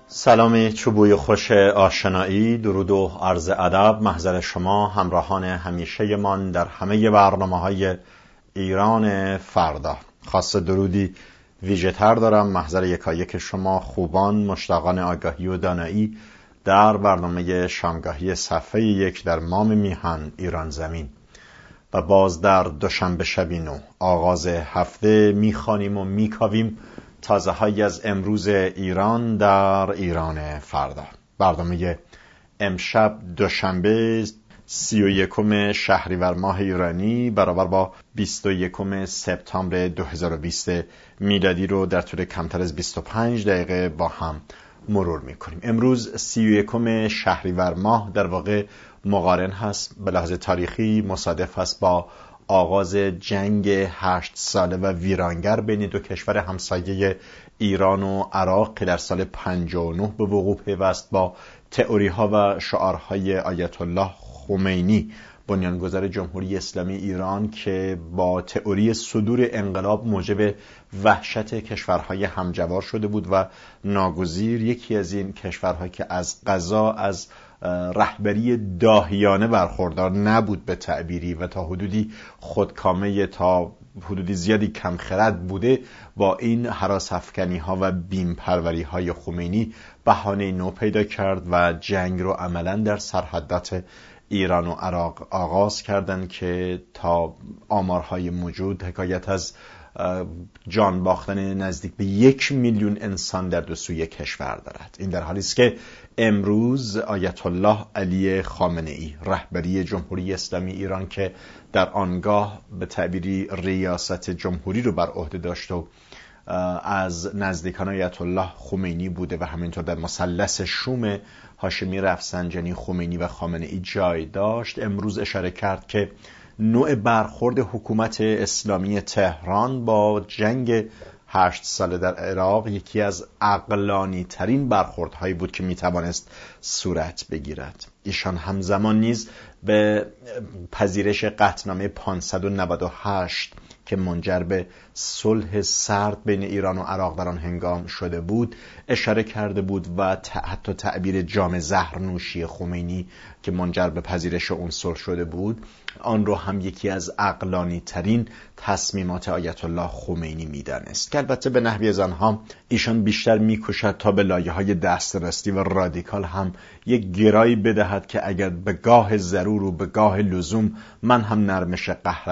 سلام چوبوی خوش آشنایی، درود و عرض ادب محضر شما همراهان همیشه من در همه برنامه‌های ایران فردا. خاص درودی ویژه تر دارم محضر یکایک شما خوبان مشتاقان آگاهی و دانایی در برنامه شامگاهی صفحه 1 در مام میهن ایران زمین. و باز در دوشنبه شب نو آغاز هفته میخوانیم و میکاویم تازه های از امروز ایران در ایران فردا. برنامه امشب دوشنبه 31 شهریور ماه ایرانی برابر با 21 سپتامبر 2020 میلادی رو در طول کمتر از 25 دقیقه با هم مرور میکنیم. امروز 31 شهریور ماه در واقع مقارن هست به لحاظ تاریخی، مصادف هست با آغاز جنگ 8 ساله و ویرانگر بین دو کشور همسایه ایران و عراق که در سال 59 به وقوع پیوست با تئوری ها و شعارهای آیت الله خمینی بنیانگذار جمهوری اسلامی ایران که با تئوری صدور انقلاب موجب وحشت کشورهای همجوار شده بود و ناگزیر یکی از این کشورها که از قضا از رهبری داهیانه برخوردار نبود به تعبیری و تا حدودی خودکامه تا حدودی زیادی کمخرد بوده، با این هراس افکنی ها و بیم پروری های خمینی بهانه نو پیدا کرد و جنگ رو عملا در سرحدات ایران و عراق آغاز کردند که تا آمارهای موجود حکایت از جان باختن نزدیک به 1 میلیون انسان در دو سوی کشور دارد. این در حالی است که امروز آیت الله علی خامنه‌ای رهبری جمهوری اسلامی ایران که در آنگاه به تعبیری ریاست جمهوری رو بر عهده داشت و از نزدیکان آیت الله خمینی بوده و همینطور در مثلث شوم هاشمی رفسنجانی خمینی و خامنه‌ای جای داشت، امروز اشاره کرد که نوع برخورد حکومت اسلامی تهران با جنگ 8 ساله در عراق یکی از عقلانی ترین برخوردهایی بود که میتوانست صورت بگیرد. ایشان همزمان نیز به پذیرش قطعنامه 598 که منجر به صلح سرد بین ایران و عراق در آن هنگام شده بود اشاره کرده بود و حتی تعبیر جام زهرنوشی خمینی که منجر به پذیرش اون صلح شده بود آن رو هم یکی از عقلانی ترین تصمیمات آیت الله خمینی میدانست که البته به نحوی از آنها ایشان بیشتر میکوشد تا به لایه‌های دسترسی و رادیکال هم یک گرایی بدهد که اگر به گاه ضرور و به گاه لزوم من هم نرمش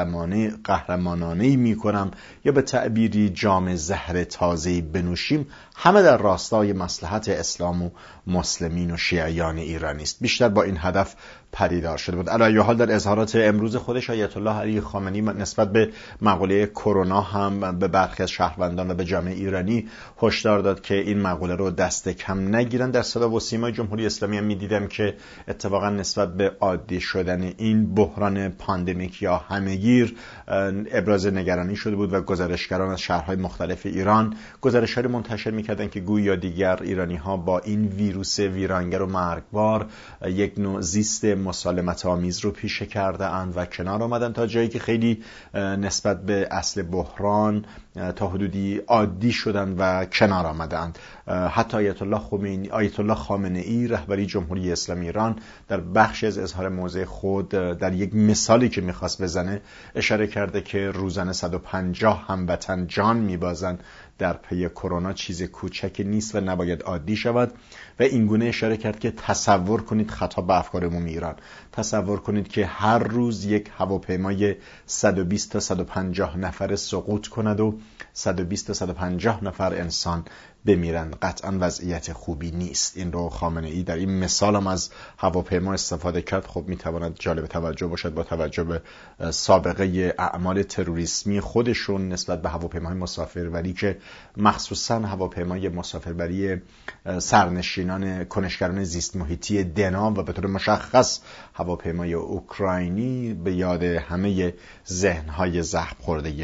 قهرمانانه‌ای میکنم یا به تعبیری جام زهر تازه‌ای بنوشیم، همه در راستای مصلحت اسلام و مسلمین و شیعیان ایرانی است. بیشتر با این هدف پدیدار شده بود. علی حال در اظهارات امروز خودش آیت الله علی خامنه‌ای نسبت به مقوله کرونا هم به برخی از شهروندان و به جامعه ایرانی هشدار داد که این مقوله رو دست کم نگیرن. در صدا و سیمای جمهوری اسلامی هم می‌دیدم که اتفاقا نسبت به عادی شدن این بحران پاندمیک یا همه‌گیر ابراز نگرانی شده بود و گزارشگران از شهرهای مختلف ایران گزارش‌هایی منتشر می‌کردند که گویا دیگر ایرانی‌ها با این ویروس ویرانگر و مرگبار یک نوع زیست مسالمت آمیز رو پیشه کرده اند و کنار آمدن تا جایی که خیلی نسبت به اصل بحران تا حدودی عادی شدن و کنار آمدند. حتی آیت الله خامنه‌ای رهبری جمهوری اسلامی ایران در بخشی از اظهار موضع خود در یک مثالی که میخواست بزنه اشاره کرده که روزانه 150 هموطن جان میبازند در پی کرونا چیز کوچکی نیست و نباید عادی شود و اینگونه اشاره کرد که تصور کنید، خطاب به افکار عمومی ایران، تصور کنید که هر روز یک هواپیمای 120 تا 150 نفر سقوط کند و 120 تا 150 نفر انسان بمیرند. قطعا وضعیت خوبی نیست. این رو خامنه‌ای در این مثال هم از هواپیما استفاده کرد. خب میتواند جالب توجه باشد با توجه به سابقه اعمال تروریسمی خودشون نسبت به هواپیماهای مسافربری که مخصوصا هواپیمای مسافربری سرنشینان کنشگران زیست محیطی دنا و به طور مشخص هواپیمای اوکراینی به یاد همه ذهن‌های زخم خورده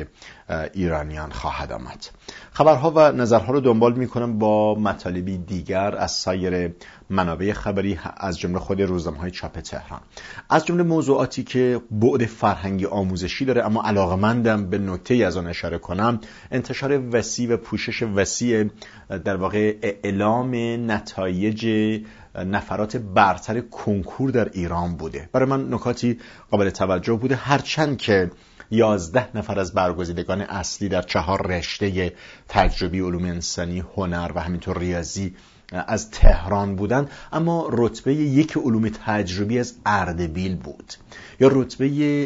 ایرانیان خواهد آمد. خبرها و نظرها رو دنبال میکنم با مطالبی دیگر از سایر منابع خبری، از جمله خود روزنامه‌های چاپ تهران. از جمله موضوعاتی که بعد فرهنگی آموزشی داره اما علاقه‌مندم به نکته‌ای از آن اشاره کنم، انتشار وسیع و پوشش وسیع در واقع اعلام نتایج نفرات برتر کنکور در ایران بوده. برای من نکاتی قابل توجه بوده، هرچند که 11 نفر از برگزیدگان اصلی در 4 رشته تجربی، علوم انسانی، هنر و همینطور ریاضی از تهران بودند، اما رتبه 1 علوم تجربی از اردبیل بود یا رتبه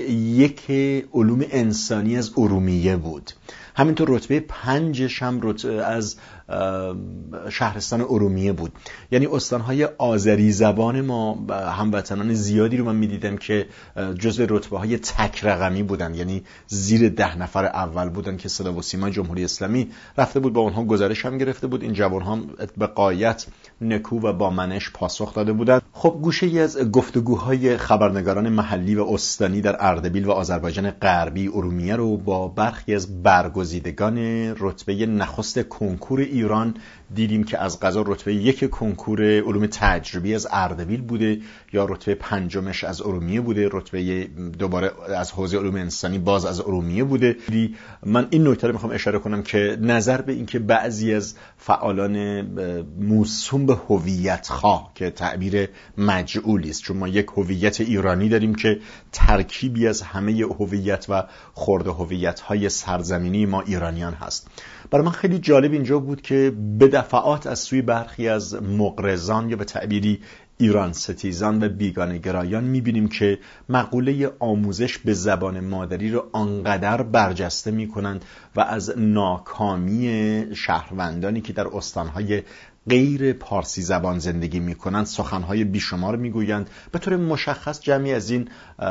1 علوم انسانی از ارومیه بود. همینطور رتبه 5 هم از شهرستان ارومیه بود. یعنی استانهای آذری زبان ما هموطنان زیادی رو من میدیدم که جزو رتبه های تک رقمی بودن، یعنی زیر 10 نفر اول بودن که صدا و سیما جمهوری اسلامی رفته بود با اونها گزارش هم گرفته بود. این جوان ها به غایت نکو و با منش پاسخ داده بودند. خب گوشه ای از گفتگوهای خبرنگاران محلی و استانی در اردبیل و آذربایجان غربی ارومیه رو با برخی از برگزیدگان رتبه نخست کنکور ایران دیدیم که از قضا رتبه 1 کنکور علوم تجربی از اردبیل بوده یا رتبه 5 از ارومیه بوده، رتبه دوباره از حوزه علوم انسانی باز از ارومیه بوده. من این نکته رو میخوام اشاره کنم که نظر به این که بعضی از فعالان موسوم به هویت خواه که تعبیر مجعولی است، چون ما یک هویت ایرانی داریم که ترکیبی از همه هویت و خرد هویت‌های سرزمینی ما ایرانیان هست. برای من خیلی جالب اینجا بود که به دفعات از سوی برخی از مغرضان یا به تعبیری ایران ستیزان و بیگانه گرایان میبینیم که مقوله آموزش به زبان مادری رو آنقدر برجسته میکنند و از ناکامی شهروندانی که در استانهای غیر پارسی زبان زندگی میکنند سخنهای بیشمار میگویند. به طور مشخص جمعی از این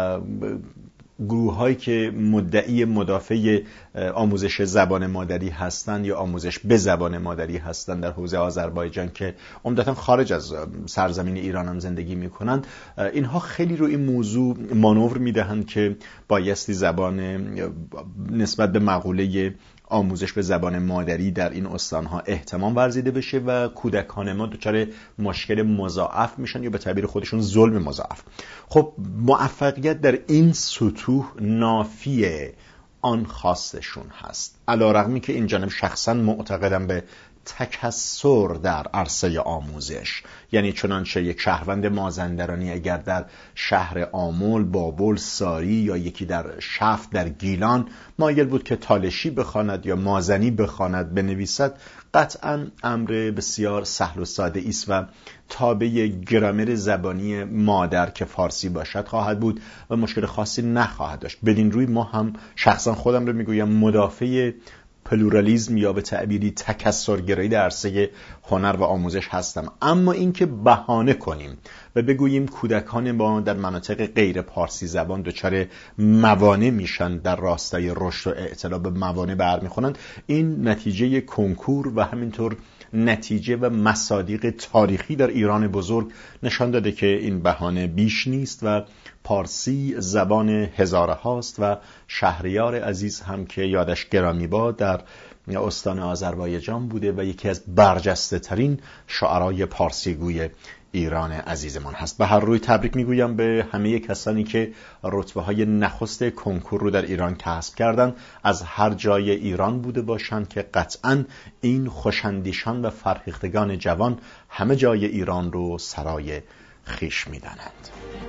گروه هایی که مدعی مدافع آموزش زبان مادری هستند یا آموزش به زبان مادری هستند در حوزه آذربایجان که عمدتاً خارج از سرزمین ایران هم زندگی می کنند، اینها خیلی رو این موضوع مانور می دهند که بایستی زبان نسبت به مقوله آموزش به زبان مادری در این استانها اهتمام ورزیده بشه و کودکان ما دچار مشکل مضاعف میشن یا به تعبیر خودشون ظلم مضاعف. خب موفقیت در این سطوح نافی آن خواستشون هست، علی‌رغمی که این جانب شخصا معتقدم به تکثر در عرصه آموزش. یعنی چنانچه یک شهروند مازندرانی اگر در شهر آمل، بابل، ساری یا یکی در شفت در گیلان مایل بود که تالشی بخواند یا مازنی بخواند بنویسد، قطعا امر بسیار سهل و ساده است و تابع گرامر زبانی مادر که فارسی باشد خواهد بود و مشکل خاصی نخواهد داشت. بدین روی ما هم شخصا خودم رو میگویم مدافع پلورالیسم یا به تعبیری تکثرگرایی در عرصه هنر و آموزش هستم. اما اینکه بهانه کنیم و بگوییم کودکان ما در مناطق غیر پارسی زبان دچار موانع میشن در راستای رشد و اعتلا به موانع برمیخورند، این نتیجه کنکور و همینطور نتیجه و مصادیق تاریخی در ایران بزرگ نشان داده که این بهانه بیش نیست و پارسی زبان هزاره هاست و شهریار عزیز هم که یادش گرامی باد در استان آذربایجان بوده و یکی از برجسته ترین شاعرای پارسی گوی ایران عزیزمان هست. به هر روی تبریک میگویم به همه کسانی که رتبه های نخست کنکور رو در ایران کسب کردن، از هر جای ایران بوده باشند که قطعاً این خوشندیشان و فرهیختگان جوان همه جای ایران رو سرای خیش میدانند.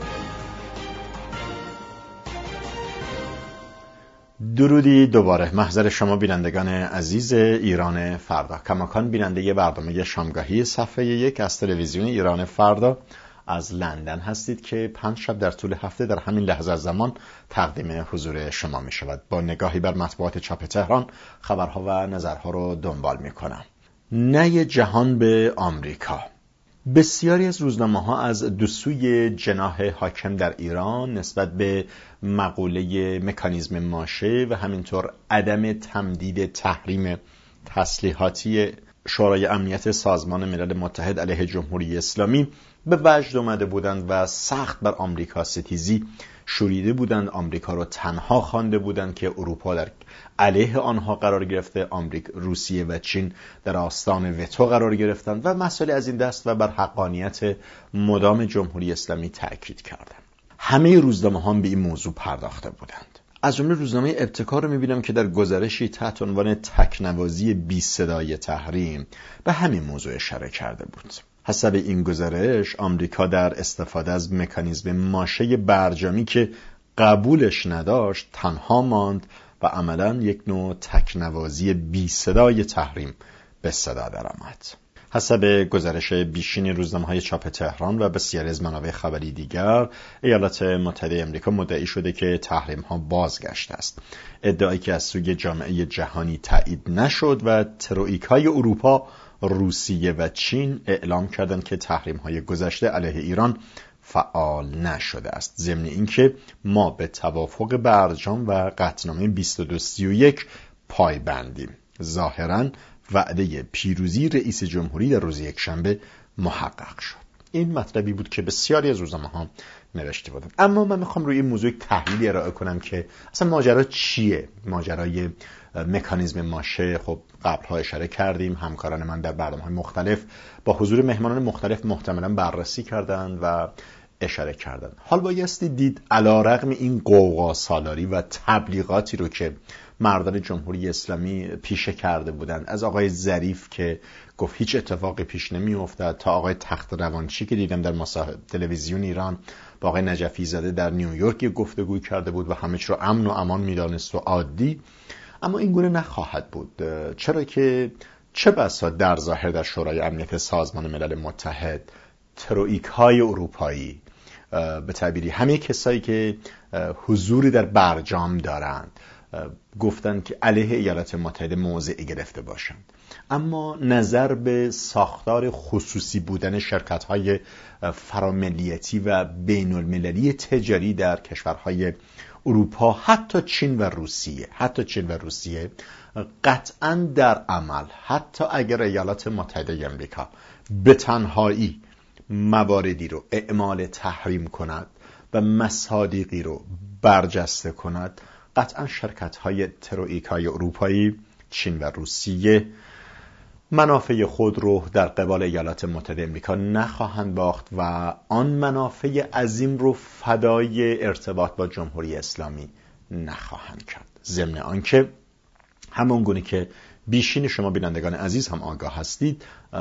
درودی دوباره محضر شما بینندگان عزیز ایران فردا. کماکان بیننده برنامه شامگاهی صفحه 1 از تلویزیون ایران فردا از لندن هستید که 5 شب در طول هفته در همین لحظه از زمان تقدیم حضور شما می شود. با نگاهی بر مطبوعات چاپ تهران خبرها و نظرها رو دنبال می کنم. نی جهان به آمریکا. بسیاری از روزنامه‌ها از دو سوی جناح حاکم در ایران نسبت به مقوله مکانیزم ماشه و همینطور عدم تمدید تحریم تسلیحاتی شورای امنیت سازمان ملل متحد علیه جمهوری اسلامی به وجد آمده بودند و سخت بر آمریکا ستیزی شوریده بودند، آمریکا رو تنها خوانده بودند که اروپا در علیه آنها قرار گرفته، روسیه و چین در آستان وتو قرار گرفتند و مسائل از این دست و بر حقانیت مدام جمهوری اسلامی تأکید کردند. همه روزنامه‌ها به این موضوع پرداخته بودند. از جمله روزنامه ابتکار رو می‌بینم که در گزارشی تحت عنوان تکنوازی بی صدای تحریم به همین موضوع اشاره کرده بود. حسب این گزارش آمریکا در استفاده از مکانیزم ماشه برجامی که قبولش نداشت تنها ماند و عملاً یک نوع تکنوازی بی صدای تحریم به صدا درآمد. حسب گزارش بیشین روزنامه‌های چاپ تهران و بسیاری از منابع خبری دیگر، ایالات متحده آمریکا مدعی شده که تحریم‌ها بازگشته است. ادعایی که از سوی جامعه جهانی تایید نشد و تروئیک‌های اروپا، روسیه و چین اعلام کردند که تحریم‌های گذشته علیه ایران فعال نشده است. ضمن اینکه ما به توافق برجام و قطعنامه 2231 پایبندیم. ظاهراً وعده پیروزی رئیس جمهوری در روز یکشنبه محقق شد. این مطلبی بود که بسیاری از روزنامه‌ها نوشته بودند. اما من میخوام روی این موضوع تحلیلی ارائه کنم که اصلا ماجرا چیه؟ ماجرای مکانیزم ماشه. خب قبلها اشاره کردیم، همکاران من در برنامه‌های مختلف با حضور مهمانان مختلف محتملاً بررسی کردند و اشاره کردند. حال بایستی دید علیرغم این غوغا سالاری و تبلیغاتی رو که مردان جمهوری اسلامی پیشه کرده بودند، از آقای ظریف که گفت هیچ اتفاقی پیش نمی افتد تا آقای تخت روانچی که دیدم در تلویزیون ایران با آقای نجفی زاده در نیویورک گفتگو کرده بود و همه چی رو امن و امان میدانست و عادی. اما این گونه نخواهد بود، چرا که چه بسا در ظاهر در شورای امنیت سازمان ملل متحد تروئیک‌های اروپایی، به تعبیری همه کسایی که حضوری در برجام دارند، گفتند که علیه ایالات متحده موضعی گرفته باشند. اما نظر به ساختار خصوصی بودن شرکت‌های فراملیتی و بین المللی تجاری در کشورهای اروپا، حتی چین و روسیه قطعاً در عمل، حتی اگر ایالات متحده آمریکا به تنهایی مواردی رو اعمال تحریم کند و مصادیقی رو برجسته کند، قطعا شرکت‌های تروئیک‌های اروپایی، چین و روسیه منافع خود رو در قبال ایالات متحده آمریکا نخواهند باخت و آن منافع عظیم رو فدای ارتباط با جمهوری اسلامی نخواهند کرد. ضمن آنکه همون گونه که بیشین شما بینندگان عزیز هم آگاه هستید،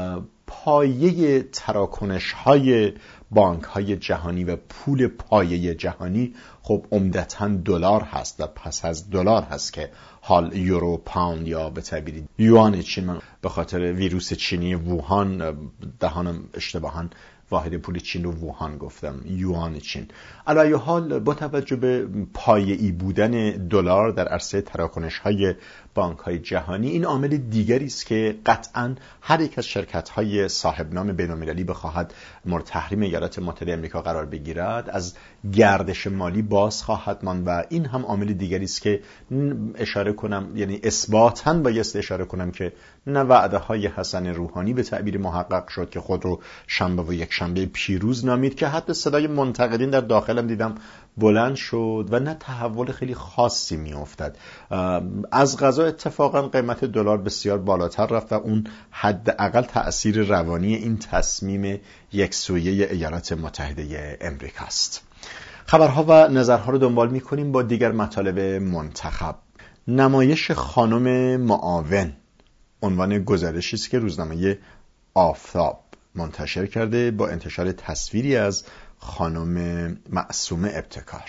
پایه تراکنش‌های بانک‌های جهانی و پول پایه جهانی خب عمدتاً دلار هست و پس از دلار هست که حال یورو، پوند یا به تعبیر یوان چین، من به خاطر ویروس چینی ووهان دهانم اشتباهاً واحد پول چین رو ووهان گفتم، یوان چین. علی حال با توجه به پایه‌ای بودن دلار در عرصه تراکنش‌های بانک‌های جهانی، این عامل دیگری است که قطعاً هر یک از شرکت‌های صاحب نام بین‌المللی بخواهد مورد تحریم ایالات متحده آمریکا قرار بگیرد، از گردش مالی باز خواهد ماند و این هم عامل دیگری است که اشاره کنم، یعنی اثباتاً بایست اشاره کنم که نه وعده‌های حسن روحانی به تعبیر محقق شد که خود رو شنبه و یکشنبه پیروز نامید، که حتی صدای منتقدین در داخلم دیدم بلند شد و نه تحول خیلی خاصی می افتد. از قضا اتفاقا قیمت دلار بسیار بالاتر رفت و اون حداقل تأثیر روانی این تصمیم یکسویه ایالات متحده امریکا است. خبرها و نظرها رو دنبال می کنیم با دیگر مطالب منتخب. نمایش خانم معاون عنوان گزارشی است که روزنامه آفتاب منتشر کرده با انتشار تصویری از خانم معصومه ابتکار.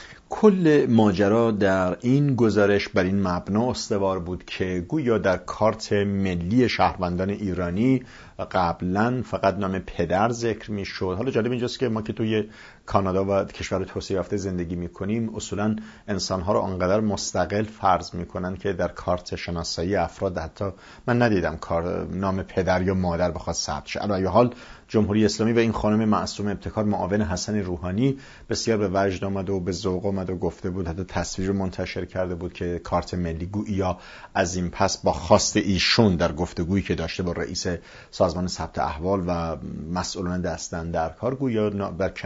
کل ماجرا در این گزارش بر این مبنا استوار بود که گویا در کارت ملی شهروندان ایرانی قبلا فقط نام پدر ذکر می شد. حالا جالب اینجاست که ما که توی کانادا و کشور توسعه یافته زندگی می کنیم، اصولا انسانها رو آنقدر مستقل فرض می کنن که در کارت شناسایی افراد حتی من ندیدم نام پدر یا مادر بخواد ثبت شه. علی حال جمهوری اسلامی و این خانم معصومه ابتکار معاون حسن روحانی بسیار به وجد آمد و به ذوق آمد و گفته بود، حتی تصویر منتشر کرده بود که کارت ملی گویا از این پس با خواست ایشون در گفتگویی که داشته با رئیس سازمان ثبت احوال و مسئولان دستن در کار، گویا بر کنار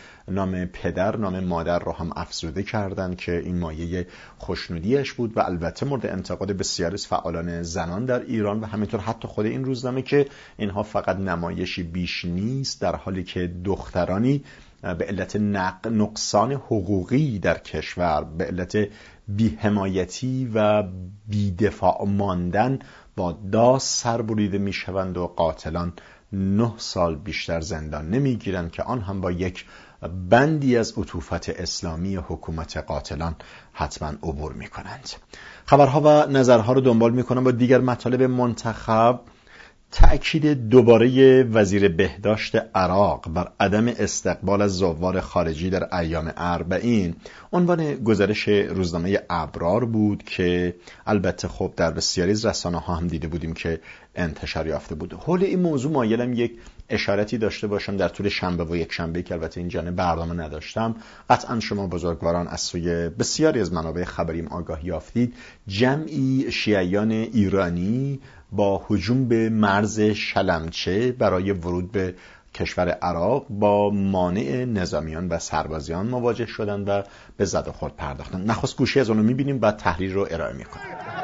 نام پدر نام مادر رو هم افزوده کردن که این مایه خوشنودیش بود و البته مورد انتقاد بسیاری از فعالان زنان در ایران و همینطور حتی خود این روزنامه که اینها فقط نمایشی بیش نیست، در حالی که دخترانی به علت نقصان حقوقی در کشور، به علت بی‌حمایتی و بی‌دفاع ماندن با داس سربریده میشوند و قاتلان 9 سال بیشتر زندان نمیگیرند که آن هم با یک بندی از عطوفت اسلامی حکومت قاتلان حتما عبور میکنند. خبرها و نظرها رو دنبال میکنم با دیگر مطالب منتخب. تأکید دوباره وزیر بهداشت عراق بر عدم استقبال از زوار خارجی در ایام اربعین عنوان گزارش روزنامه ابرار بود که البته خب در بسیاری از رسانه‌ها هم دیده بودیم که انتشار یافته بود. حول این موضوع مایلم یک اشارتی داشته باشم در طول شنبه و یک شنبه که البته این جانب برنامه نداشتم. قطعا شما بزرگواران از سوی بسیاری از منابع خبریم آگاهی یافتید. جمعی شیعیان ایرانی با هجوم به مرز شلمچه برای ورود به کشور عراق با مانع نظامیان و سربازیان مواجه شدند و به زد و خورد پرداختند. نخست گوشی از اون رو می‌بینیم بعد تحلیل رو ارائه می‌کنیم.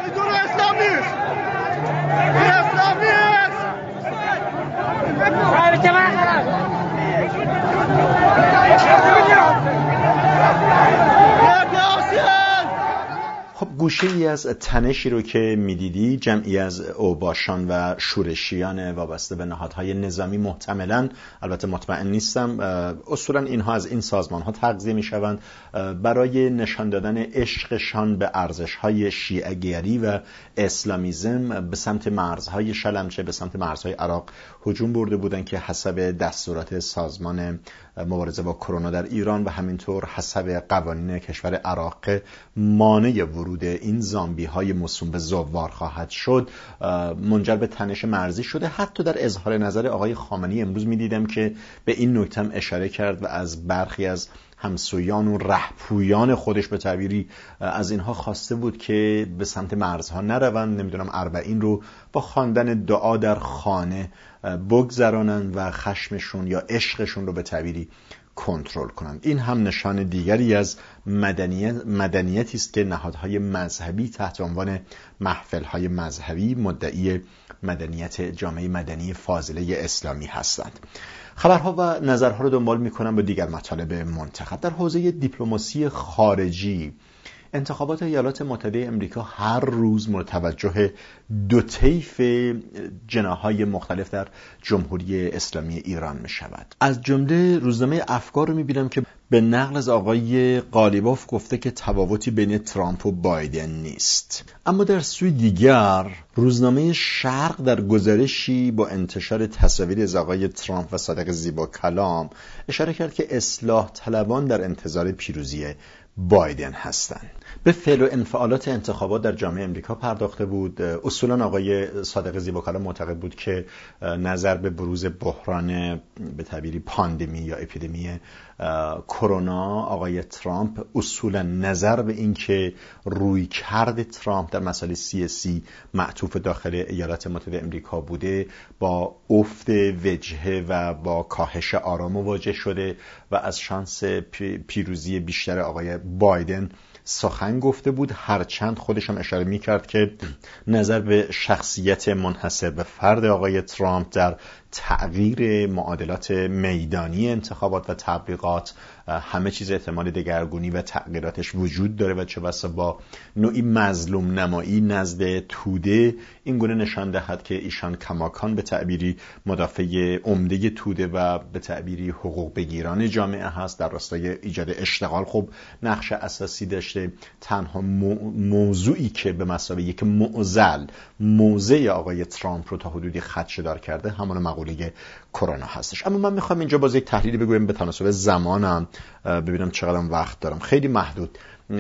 خب گوشه‌ای از تنشی رو که می‌دیدی جمعی از اوباشان و شورشیان وابسته به نهادهای نظامی محتملاً، البته مطمئن نیستم، اصولاً اینها از این سازمان‌ها تغذیه می‌شوند برای نشان دادن عشقشان به ارزش‌های شیعه‌گری و اسلامیسم به سمت مرزهای شلمچه، به سمت مرزهای عراق هجوم برده بودند که حسب دستورات سازمان مبارزه با کرونا در ایران و همینطور حسب قوانین کشور عراق مانع ورود این زامبی های موسوم به زوار خواهد شد، منجر به تنش مرزی شده. حتی در اظهار نظر آقای خامنه‌ای امروز می‌دیدم که به این نکته هم اشاره کرد و از برخی از همسویان و رهپویان خودش به تعبیری از اینها خواسته بود که به سمت مرزها نروند، نمیدونم اربعین رو با خواندن دعا در خانه بگذرانند و خشمشون یا عشقشون رو به تعبیری کنترل کنند. این هم نشان دیگری از مدنیتی است که نهادهای مذهبی تحت عنوان محفل‌های مذهبی مدعی مدنیت جامعه مدنی فاضله اسلامی هستند. خبرها و نظرها رو دنبال می‌کنم با دیگر مطالب منتخب. در حوزه دیپلماسی خارجی، انتخابات ایالات متحده امریکا هر روز مورد توجه دو طیف جناح‌های مختلف در جمهوری اسلامی ایران می شود. از جمله روزنامه افکار رو می بینم که به نقل از آقای قالیباف گفته که تفاوتی بین ترامپ و بایدن نیست. اما در سوی دیگر روزنامه شرق در گزارشی با انتشار تصاویری از آقای ترامپ و صادق زیباکلام اشاره کرد که اصلاح طلبان در انتظار پیروزی بایدن هستند. به فعل و انفعالات انتخابات در جامعه امریکا پرداخته بود. اصولا آقای صادق زیباکلام معتقد بود که نظر به بروز بحران به تعبیری پاندمی یا اپیدمی کرونا، آقای ترامپ اصولا نظر به این که روی کرد ترامپ در مسائل سیاسی معطوف داخل ایالات متحده امریکا بوده با افت وجهه و با کاهش آرام مواجه شده و از شانس پیروزی بیشتر آقای بایدن سخن گفته بود، هرچند خودش هم اشاره می‌کرد که نظر به شخصیت منحصر به فرد آقای ترامپ در تغییر معادلات میدانی انتخابات و تبلیغات همه چیز احتمال دگرگونی و تغییراتش وجود داره و چه بسا با نوعی مظلوم نمایی نزد توده این گونه نشان دهد که ایشان کماکان به تعبیری مدافع عمده توده و به تعبیری حقوق بگیران جامعه هست. در راستای ایجاد اشتغال خب نقش اساسی داشته. تنها موضوعی که به مثابه یک معضل موضع آقای ترامپ رو تا حدودی خدشه‌دار کرده همون مقوله کرونا هستش. اما من میخوام اینجا باز یک تحلیلی بگویم به تناسب زمانم، ببینم چقدر وقت دارم، خیلی محدود،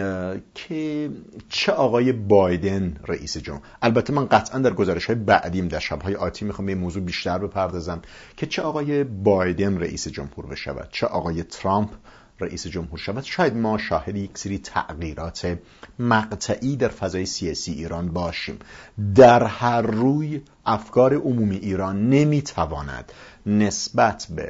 که چه آقای بایدن رئیس جمهور، البته من قطعا در گزارش‌های بعدیم در شب‌های آتی میخوام به این موضوع بیشتر بپردازم که چه آقای بایدن رئیس جمهور بشود، چه آقای ترامپ رئیس جمهور شود، شاید ما شاهد یک سری تغییرات مقطعی در فضای سیاسی ایران باشیم. در هر روی افکار عمومی ایران نمیتواند نسبت به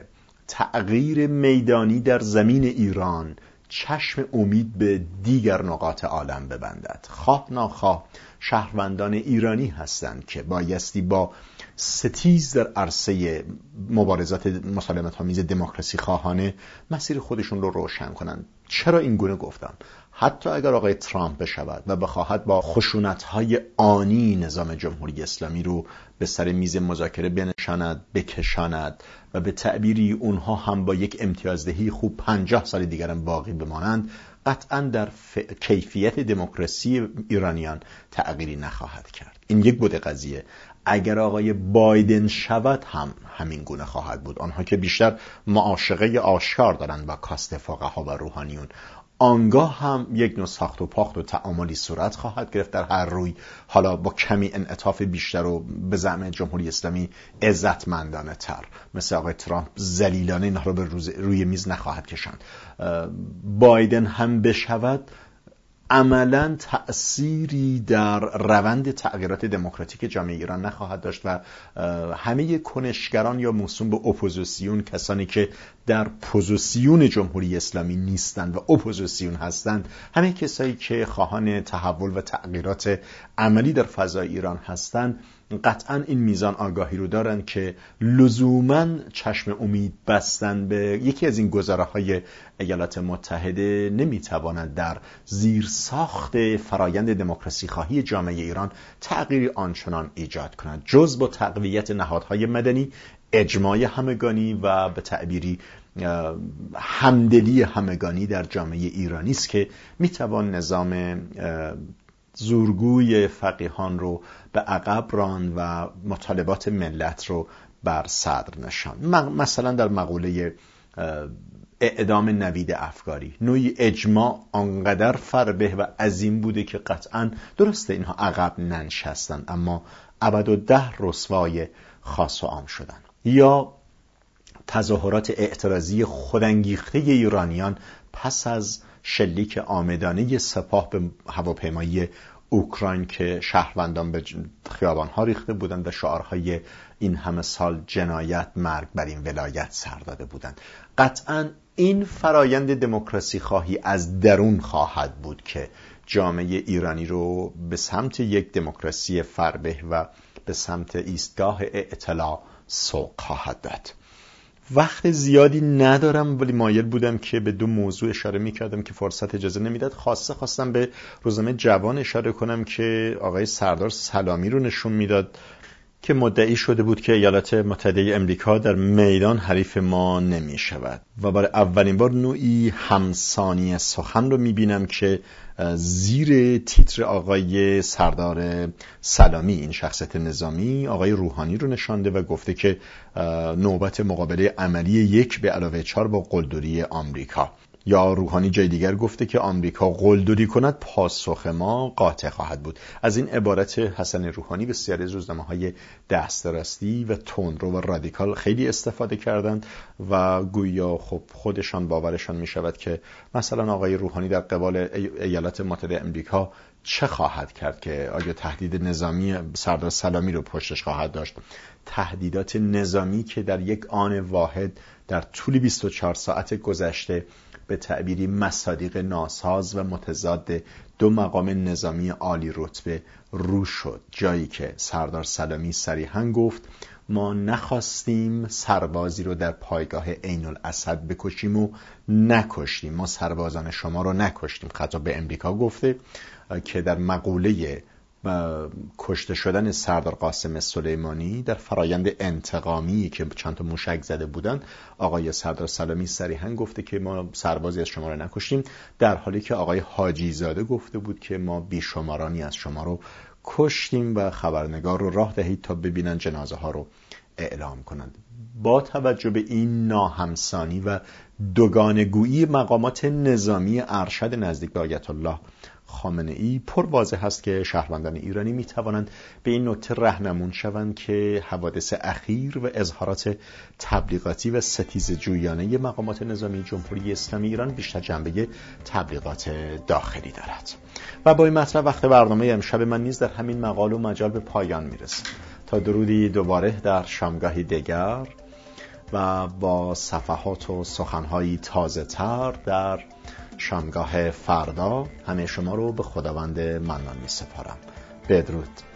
تغییر میدانی در زمین ایران چشم امید به دیگر نقاط عالم ببندد. خواه ناخواه شهروندان ایرانی هستند که بایستی با ستیز در عرصه مبارزات مسالمت‌آمیز دموکراسی خواهانه مسیر خودشون رو روشن کنند. چرا این گونه گفتم؟ حتی اگر آقای ترامپ بشود و بخواهد با خشونت‌های آنی نظام جمهوری اسلامی رو به سر میز مذاکره بنشاند، بکشاند و به تعبیری اونها هم با یک امتیازدهی خوب 50 سال دیگر هم باقی بمانند، قطعاً در کیفیت دموکراسی ایرانیان تغییری نخواهد کرد. این یک بود قضیه. اگر آقای بایدن شود هم همین گونه خواهد بود. آنها که بیشتر معاشقه آشکار دارند با کاست فقها و روحانیون، آنگاه هم یک نوع ساخت و پاخت و تعاملی صورت خواهد گرفت در هر روی، حالا با کمی انعطاف بیشتر و به زعم جمهوری اسلامی عزتمندانه تر. مثل آقای ترامپ ذلیلانه اینها رو به روی میز نخواهد کشاند. بایدن هم بشود عملاً تأثیری در روند تغییرات دموکراتیک جامعه ایران نخواهد داشت و همه کنشگران یا موسوم به اپوزیسیون، کسانی که در پوزیسیون جمهوری اسلامی نیستند و اپوزیسیون هستند، همه کسایی که خواهان تحول و تغییرات عملی در فضای ایران هستند، قطعاً این میزان آگاهی رو دارن که لزوماً چشم امید بستن به یکی از این گزاره‌های ایالات متحده نمیتواند در زیر ساخت فرایند دموکراسی خواهی جامعه ایران تغییری آنچنان ایجاد کند، جز با تقویت نهادهای مدنی، اجماع همگانی و به تعبیری همدلی همگانی در جامعه ایرانی است که میتوان نظام زورگوی فقیهان رو به عقب راند و مطالبات ملت رو بر صدر نشاند. مثلا در مقوله اعدام نوید افکاری نوعی اجماع آنقدر فربه و عظیم بوده که قطعا درسته اینها عقب ننشستند، اما ابدالدهر رسوای خاص و عام شدند. یا تظاهرات اعتراضی خودانگیخته ایرانیان پس از شلیک عامدانه سپاه به هواپیمایی اوکراین که شهروندان به خیابان‌ها ریخته بودند و شعارهای این همه سال جنایت، مرگ بر این ولایت سر داده بودند. قطعاً این فرایند دموکراسی خواهی از درون خواهد بود که جامعه ایرانی رو به سمت یک دموکراسی فربه و به سمت ایستگاه اعتلا سوق خواهد داد. وقت زیادی ندارم ولی مایل بودم که به دو موضوع اشاره می‌کردم که فرصت اجازه نمیداد. خواستم به روزنامه جوان اشاره کنم که آقای سردار سلامی رو نشون میداد که مدعی شده بود که ایالات متحده امریکا در میدان حریف ما نمی شود و برای اولین بار نوعی همسانی سخن رو می بینم که زیر تیتر آقای سردار سلامی، این شخصیت نظامی، آقای روحانی رو نشانده و گفته که نوبت مقابله عملی 1 به علاوه 4 با قلدری آمریکا. یا روحانی جای دیگر گفته که آمریکا قلدری کند پاسخ ما قاطع خواهد بود. از این عبارت حسن روحانی بسیاری از روزنامه‌های دست راستی و تندرو و رادیکال خیلی استفاده کردند و گویا خب خودشان باورشان می شود که مثلا آقای روحانی در قبال ایالات متحده امریکا چه خواهد کرد، که آیا تهدید نظامی سردار سلامی رو پشتش خواهد داشت. تهدیدات نظامی که در یک آن واحد در طول 24 ساعت گذشته به تعبیری مصادیق ناساز و متضاد دو مقام نظامی عالی رتبه رو شد، جایی که سردار سلامی صریحاً گفت ما نخواستیم سربازی رو در پایگاه عین الاسد بکشیم و نکشتیم، ما سربازان شما رو نکشتیم. خطاب به امریکا گفته که در مقوله کشته شدن سردار قاسم سلیمانی در فرایند انتقامی که چند تا موشک زده بودند، آقای سردار سلامی صریحاً گفته که ما سربازی از شما رو نکشتیم، در حالی که آقای حاجی زاده گفته بود که ما بیشمارانی از شما رو کشتیم و خبرنگار رو راه دهید تا ببینن جنازه ها رو اعلام کنند. با توجه به این ناهمسانی و دوگانگویی مقامات نظامی ارشد نزدیک به آیت الله خامنه ای، پر واضح است که شهروندان ایرانی می توانند به این نکته راهنمون شوند که حوادث اخیر و اظهارات تبلیغاتی و ستیزه جویانه مقامات نظامی جمهوری اسلامی ایران بیشتر جنبه تبلیغات داخلی دارد. و با این مطلب وقت برنامه امشب من نیز در همین مقال و مجال به پایان می رسد. تا درودی دوباره در شامگاهی دیگر، و با صفحات و سخنهایی تازه تر در شامگاه فردا همه شما رو به خداوند منان می سپارم. بدرود.